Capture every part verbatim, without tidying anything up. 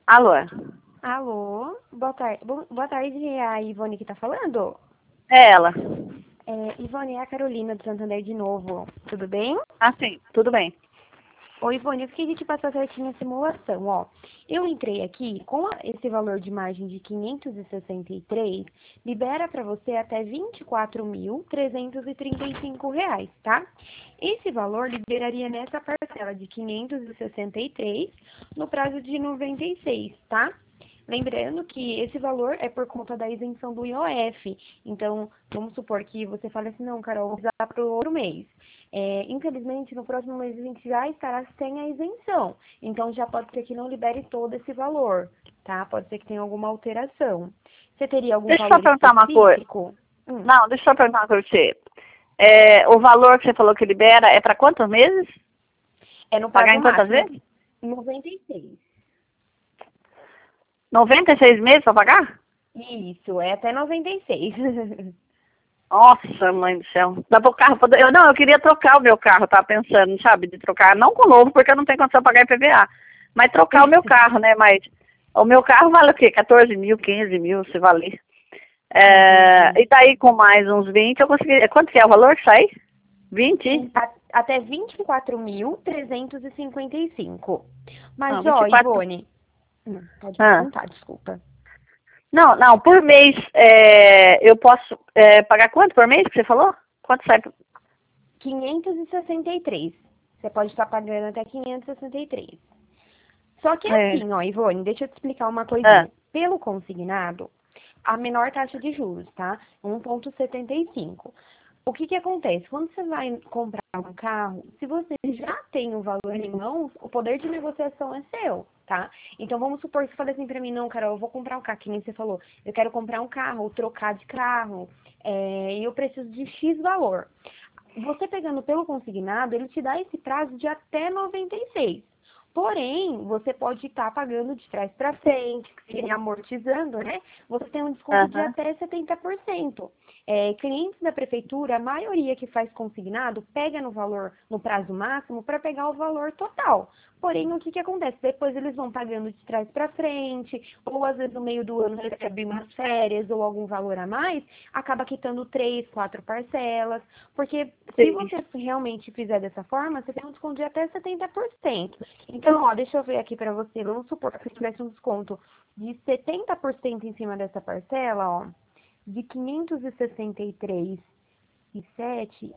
Alô? Alô, boa tarde. Boa tarde, é a Ivone que tá falando? É ela. É, Ivone, é a Carolina do Santander de novo. Tudo bem? Ah, sim, tudo bem. Ô, Ivone, eu fiquei de te passar certinho a simulação, ó. Eu entrei aqui com a- esse valor de margem de quinhentos e sessenta e três, libera para você até vinte e quatro mil, trezentos e trinta e cinco reais, tá? Esse valor liberaria nessa parcela de quinhentos e sessenta e três no prazo de noventa e seis, tá? Lembrando que esse valor é por conta da isenção do I O F. Então, vamos supor que você fale assim, não, Carol, vou usar para o outro mês. É, infelizmente, no próximo mês a gente já estará sem a isenção. Então, já pode ser que não libere todo esse valor, tá? Pode ser que tenha alguma alteração. Você teria algum Deixa eu só valor perguntar uma coisa. específico? Hum, Não, deixa eu só perguntar uma coisa pra você. É, o valor que você falou que libera é para quantos meses? é no Pagar prazo em quantas máximo, vezes? noventa e seis. noventa e seis meses para pagar? Isso, é até noventa e seis. Nossa, mãe do céu. Dá pro carro poder... Eu, não, eu queria trocar o meu carro, tava pensando, sabe, de trocar, não com o novo, porque eu não tenho condição de pagar I P V A, mas trocar o meu carro, né, mas o meu carro vale o quê? quatorze mil, quinze mil, se valer. É, e daí com mais uns vinte eu consegui... Quanto que é o valor que sai? vinte? A- Até vinte e quatro mil, trezentos e cinquenta e cinco. Não, Mas, vinte e ó, quatro. Ivone, hum, pode Ah. perguntar, desculpa. Não, não, por mês é, eu posso é, pagar quanto por mês que você falou? Quanto sai? quinhentos e sessenta e três. Você pode estar pagando até quinhentos e sessenta e três. Só que É. assim, ó, Ivone, deixa eu te explicar uma Ah, coisinha. Pelo consignado, a menor taxa de juros, tá? um vírgula setenta e cinco. O que que acontece? Quando você vai comprar um carro, se você já tem o valor em mãos, o poder de negociação é seu, tá? Então vamos supor que você fala assim pra mim, não, Carol, eu vou comprar um carro, que nem você falou, eu quero comprar um carro, ou trocar de carro, é, e eu preciso de X valor. Você pegando pelo consignado, ele te dá esse prazo de até noventa e seis. Porém, você pode estar pagando de trás para frente, que seria amortizando, né? Você tem um desconto de aham. até setenta por cento. É, clientes da prefeitura, a maioria que faz consignado, pega no valor, no prazo máximo, para pegar o valor total. Porém, o que, que acontece? Depois eles vão pagando de trás para frente, ou às vezes no meio do ano recebe umas férias ou algum valor a mais, acaba quitando três, quatro parcelas. Porque se Sim. você realmente fizer dessa forma, você tem um desconto de até setenta por cento. Então, ó, deixa eu ver aqui para você. Vamos supor que você tivesse um desconto de setenta por cento em cima dessa parcela, ó, de quinhentos e sessenta e três e sete,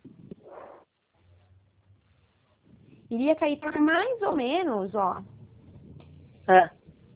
iria cair por mais ou menos, ó, Ah,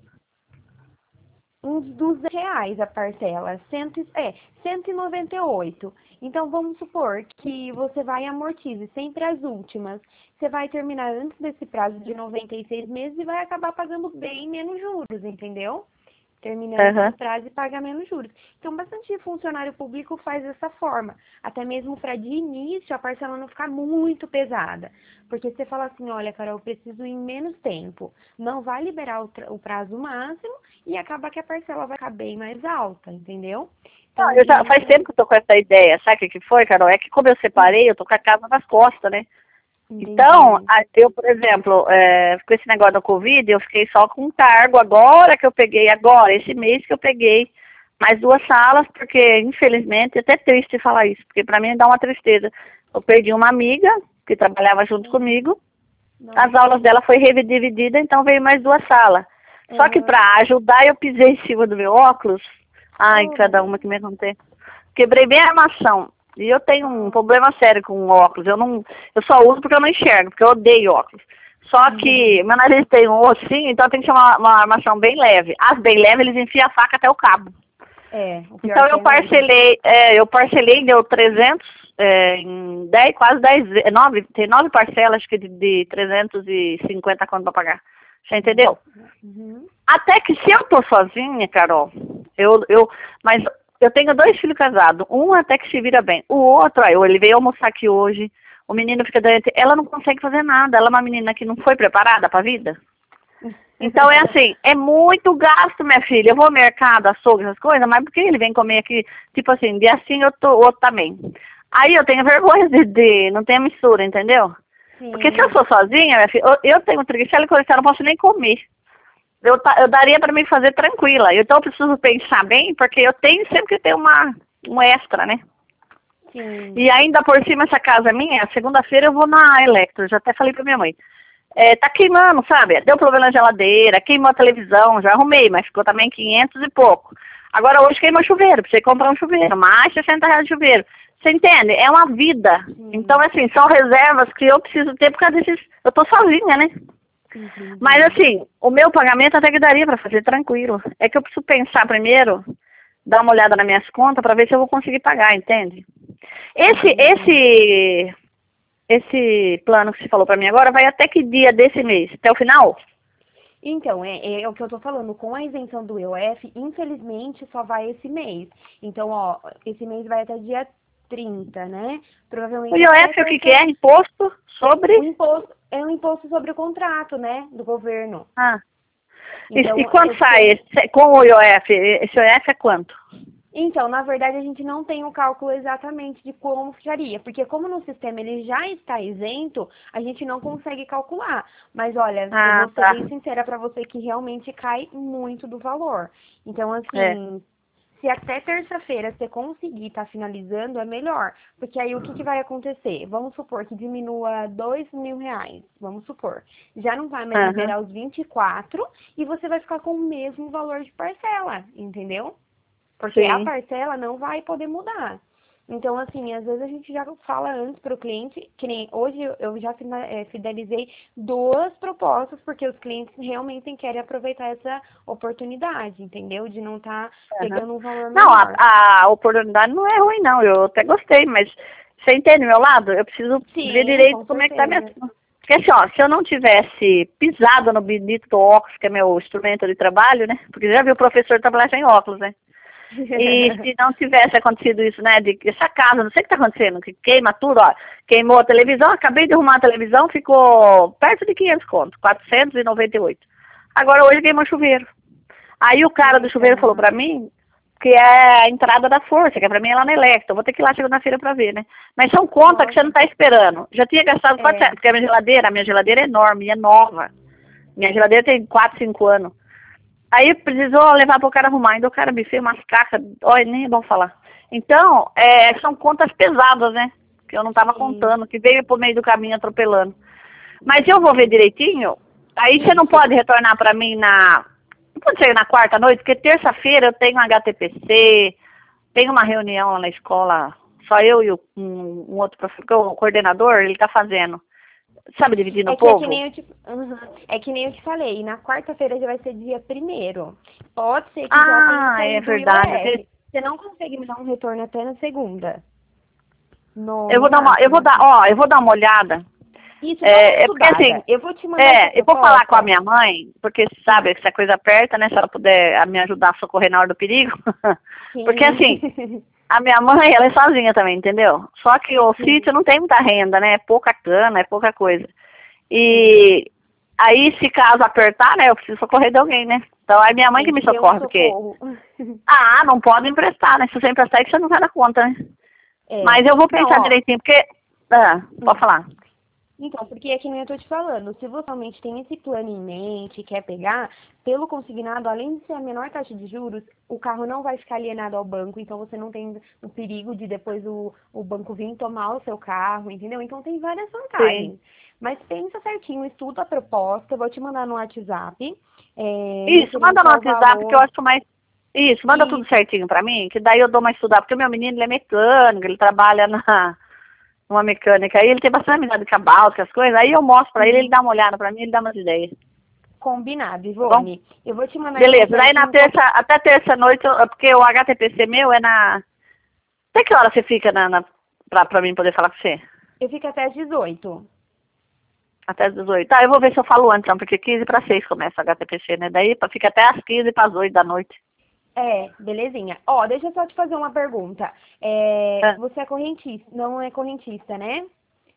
uns duzentos reais a parcela, cento, e- é, cento e noventa e oito. Então, vamos supor que você vai e amortize sempre as últimas. Você vai terminar antes desse prazo de noventa e seis meses e vai acabar pagando bem menos juros, entendeu? Termina antes aham. do prazo e paga menos juros. Então, bastante funcionário público faz dessa forma. Até mesmo para de início a parcela não ficar muito pesada. Porque você fala assim, olha, Carol, eu preciso ir em menos tempo. Não vai liberar o, tra- o prazo máximo e acaba que a parcela vai ficar bem mais alta, entendeu? Não, Então, eu de já, faz início, tempo que eu tô com essa ideia. Sabe o que que foi, Carol? É que como eu hum, separei, eu tô com a casa nas costas, né? Então, entendi. a- eu, por exemplo, é, com esse negócio da Covid, eu fiquei só com um cargo agora que eu peguei, agora, esse mês que eu peguei mais duas salas, porque, infelizmente, é até triste falar isso, porque para mim dá uma tristeza. Eu perdi uma amiga que trabalhava junto Hum, comigo, as aulas Nossa. dela foi redividida, então veio mais duas salas. Só que Aham. para ajudar, eu pisei em cima do meu óculos. Ai, Oh, meu cada uma Deus. que me acontece. Quebrei bem a armação. E eu tenho um Ah. problema sério com óculos. Eu não, eu só uso porque eu não enxergo, porque eu odeio óculos. Só que meu nariz tem um ossinho, então tem que ser uma, uma armação bem leve. As bem leves, eles enfiam a faca até o cabo. É, o pior Então que eu é mesmo. parcelei, é, eu parcelei, deu trezentos, é, em dez, quase dez, ve- nove, tem nove parcelas, acho que de, de trezentos e cinquenta conto pra pagar. Você entendeu? Nossa. Uhum. Até que se eu tô sozinha, Carol, eu, eu, mas eu tenho dois filhos casados, um até que se vira bem, o outro, aí, ele veio almoçar aqui hoje, o menino fica doente, ela não consegue fazer nada, ela é uma menina que não foi preparada pra vida. Então é assim, é muito gasto, minha filha. Eu vou ao mercado, açougue, essas coisas, mas porque ele vem comer aqui, tipo assim, de assim eu tô, outro também. Aí eu tenho vergonha de, de não ter mistura, entendeu? Porque se eu Sim. sou sozinha, minha filha, eu, eu tenho triglicérido e colesterol, eu não posso nem comer. eu, eu daria para me fazer tranquila. Então eu preciso pensar bem, porque eu tenho sempre que ter uma, um extra, né? Sim. E ainda por cima, essa casa minha, segunda-feira eu vou na Electro, já até falei pra minha mãe. É, tá queimando, sabe? Deu problema na geladeira, queimou a televisão, já arrumei, mas ficou também quinhentos e pouco. Agora hoje queima chuveiro, precisa comprar um chuveiro, mais sessenta reais de chuveiro. Você entende? É uma vida. Sim. Então, assim, são reservas que eu preciso ter por causa desses... Eu tô sozinha, né? Uhum. Mas, assim, o meu pagamento até que daria pra fazer tranquilo. É que eu preciso pensar primeiro, dar uma olhada nas minhas contas pra ver se eu vou conseguir pagar, entende? Esse, uhum. esse, esse plano que você falou pra mim agora vai até que dia desse mês? Até o final? Então, é, é o que eu tô falando, com a isenção do I O F, infelizmente só vai esse mês. Então, ó, esse mês vai até dia trinta, né? Provavelmente. O I O F o que, que é? Imposto sobre? O imposto, é um imposto sobre o contrato, né? Do governo. Ah. Então, e, e quanto sai esse, com o I O F? Esse I O F é quanto? Então, na verdade, a gente não tem o cálculo exatamente de como ficaria, porque como no sistema ele já está isento, a gente não consegue calcular. Mas olha, ah, eu vou ser tá. bem sincera para você que realmente cai muito do valor. Então, assim, é. se até terça-feira você conseguir estar tá finalizando, é melhor. Porque aí o que, que vai acontecer? Vamos supor que diminua dois mil reais, vamos supor. Já não vai mais uhum. liberar os vinte e quatro e você vai ficar com o mesmo valor de parcela, entendeu? Porque Sim. a parcela não vai poder mudar. Então, assim, às vezes a gente já fala antes para o cliente, que nem hoje eu já fidelizei duas propostas, porque os clientes realmente querem aproveitar essa oportunidade, entendeu? De não estar tá uhum. pegando um valor não, maior. Não, a, a oportunidade não é ruim, não. Eu até gostei, mas você entende meu lado? Eu preciso Sim, ver direito com como certeza. é que tá minha... Porque assim, ó, se eu não tivesse pisado no bonito do óculos, que é meu instrumento de trabalho, né? Porque já viu o professor trabalhar sem óculos, né? E se não tivesse acontecido isso, né, de essa casa, não sei o que está acontecendo, que queima tudo, ó, queimou a televisão, acabei de arrumar a televisão, ficou perto de quinhentos conto, quatrocentos e noventa e oito. Agora hoje queimou chuveiro. Aí o cara do chuveiro falou pra mim que é a entrada da força, que é pra mim é lá na Electro, eu vou ter que ir lá segunda-feira pra ver, né. Mas são contas Nossa. que você não tá esperando. Já tinha gastado, é. porque a minha geladeira, a minha geladeira é enorme, é nova. Minha geladeira tem quatro, cinco anos. Aí precisou levar para o cara arrumar, ainda o cara me fez umas cacas, olha, nem é bom falar. Então, é, são contas pesadas, né? Que eu não estava contando, que veio por meio do caminho atropelando. Mas eu vou ver direitinho, aí você não pode retornar para mim na... Não pode ser na quarta noite, porque terça-feira eu tenho H T P C, tenho uma reunião lá na escola, só eu e o, um, um outro professor, o coordenador, ele está fazendo. Sabe, dividindo o povo? É que, nem eu te, uhum, é que nem eu te falei, na quarta-feira já vai ser dia primeiro. Pode ser que ah, já tenha saído é verdade. I O F. Você não consegue me dar um retorno até na segunda. No, eu vou no dar uma, eu vou dar, ó, eu vou dar uma olhada. Isso, é, é porque assim, eu vou te mandar é, eu vou falar com a minha mãe, porque sabe, se a coisa aperta, né, se ela puder me ajudar a socorrer na hora do perigo. Porque assim, a minha mãe, ela é sozinha também, entendeu? Só que o Sim. sítio não tem muita renda, né, é pouca cana, é pouca coisa. E aí, se caso apertar, né, eu preciso socorrer de alguém, né? Então, é minha mãe que me socorre, porque... Ah, não pode emprestar, né? Se você emprestar, é que você não vai dar conta, né? É. Mas eu vou pensar não, direitinho, porque... Ah, pode falar. Então, porque é que nem eu tô te falando, se você realmente tem esse plano em mente e quer pegar, pelo consignado, além de ser a menor taxa de juros, o carro não vai ficar alienado ao banco, então você não tem o perigo de depois o, o banco vir tomar o seu carro, entendeu? Então tem várias vantagens. Sim. Mas pensa certinho, estuda a proposta, eu vou te mandar no WhatsApp. É, Isso, manda no WhatsApp, valor. que eu acho mais... Isso, manda Isso. tudo certinho pra mim, que daí eu dou uma estudada, porque o meu menino, ele é mecânico, ele trabalha na... uma mecânica, aí ele tem bastante amizade com a Báltica, as coisas, aí eu mostro pra ele, ele dá uma olhada pra mim, ele dá umas ideias. Combinado, Ivone. Tá, eu vou te mandar... Beleza, daí na terça, até terça-noite, porque o H T P C meu é na... Até que hora você fica na, na, pra, pra mim poder falar com você? Eu fico até às dezoito. Até às dezoito. Tá, eu vou ver se eu falo antes, não, porque quinze para seis começa o H T P C, né? Daí fica até às quinze para as oito da noite. É, belezinha. Ó, deixa eu só te fazer uma pergunta. É, é. Você é correntista, não é correntista, né?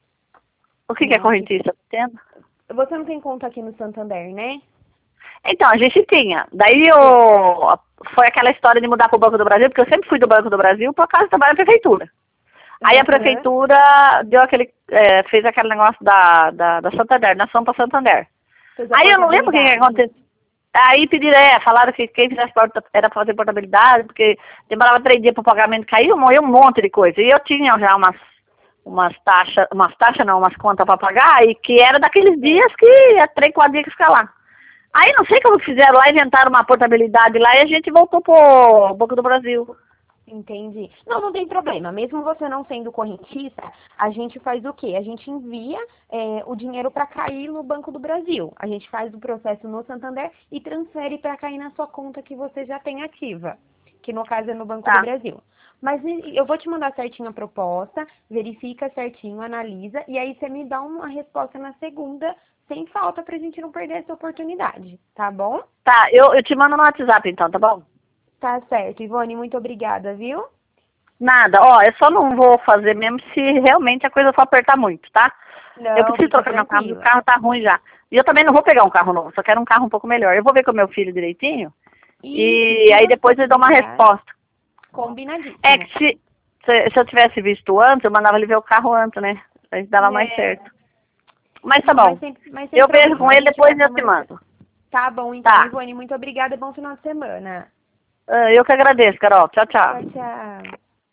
O que, que é correntista? Entendo. Você não tem conta aqui no Santander, né? Então, a gente tinha. Daí eu... foi aquela história de mudar para o Banco do Brasil, porque eu sempre fui do Banco do Brasil por causa do trabalho da prefeitura. Aí uhum. a prefeitura deu aquele, é, fez aquele negócio da, da, da Santander, nação para Santander. Aí eu não lembro o que, que aconteceu. Aí pediram, é, falaram que quem fizesse porta, era pra fazer portabilidade, porque demorava três dias para o pagamento cair, morreu um monte de coisa. E eu tinha já umas, umas taxas, umas taxas não, umas contas para pagar, e que era daqueles dias que é três, quatro dias que fica lá. Aí não sei como que fizeram lá, inventaram uma portabilidade lá e a gente voltou pro Banco do Brasil. Entendi. Não, não tem problema. Mesmo você não sendo correntista, a gente faz o quê? A gente envia é, o dinheiro para cair no Banco do Brasil. A gente faz o processo no Santander e transfere para cair na sua conta que você já tem ativa, que no caso é no Banco Tá. do Brasil. Mas eu vou te mandar certinho a proposta, verifica certinho, analisa, e aí você me dá uma resposta na segunda, sem falta, pra gente não perder essa oportunidade, tá bom? Tá, eu, eu te mando no WhatsApp então, tá bom? Tá certo, Ivone, muito obrigada, viu? Nada, ó, eu só não vou fazer mesmo se realmente a coisa for apertar muito, tá? Não, Eu preciso fica trocar meu carro, o tranquila. carro tá ruim já. E eu também não vou pegar um carro novo, só quero um carro um pouco melhor. Eu vou ver com o meu filho direitinho e se aí você depois eu dou uma precisar, resposta. combinadíssimo. É que se, se, se eu tivesse visto antes, eu mandava ele ver o carro antes, né? Aí dava mais É, certo. Mas tá não, bom. mas sem, mas sem Eu vejo problema, com a ele, gente depois vai eu te conversar. mando. Tá bom, então, Tá. Ivone, muito obrigada e bom final de semana. Ah, eu que agradeço, Carol. Tchau, tchau. Tchau, tchau.